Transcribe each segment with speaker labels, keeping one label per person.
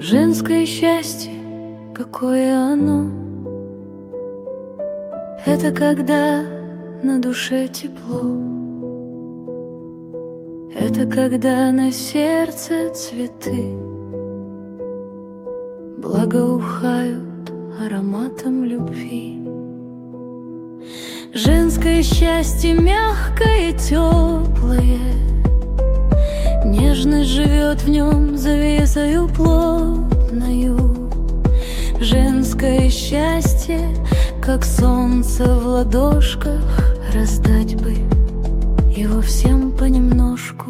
Speaker 1: Женское счастье, какое оно? Это когда на душе тепло, это когда на сердце цветы благоухают ароматом любви. Женское счастье мягкое и теплое, нежность живет в нем завесою плотною. Женское счастье, как солнце в ладошках, раздать бы его всем понемножку.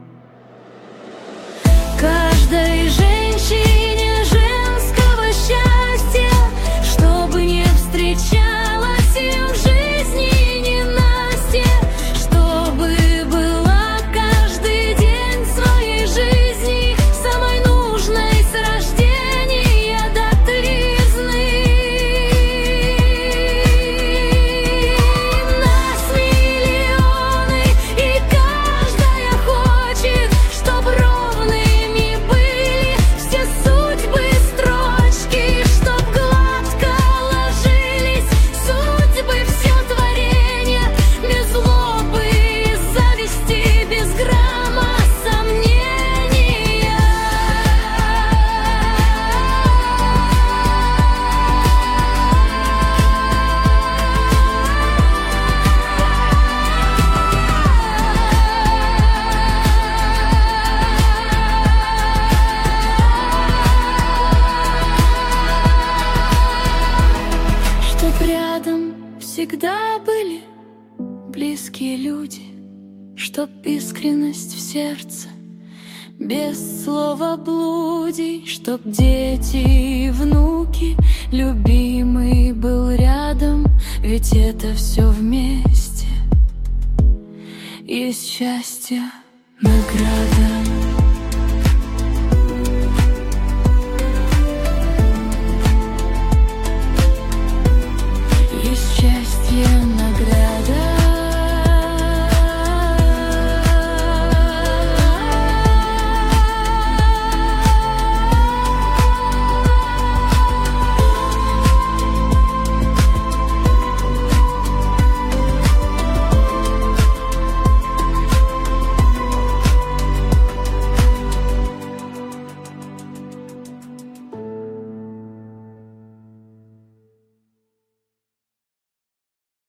Speaker 1: Каждой женщине женского счастья, чтобы не встречалась им в жизни ненастье, чтобы была каждый день своей жизни самой нужной с рождения до тризны. Нас миллионы, и каждая хочет, чтоб ровными были все судьбы строчки, чтоб гладко ложились судьбы все творения, без злобы и зависти, без грамма сомнения. Чтоб рядом всегда были близкие люди, чтоб искренность в сердце, без слова блудий, чтоб дети и внуки, любимый был рядом, ведь это все вместе есть счастье.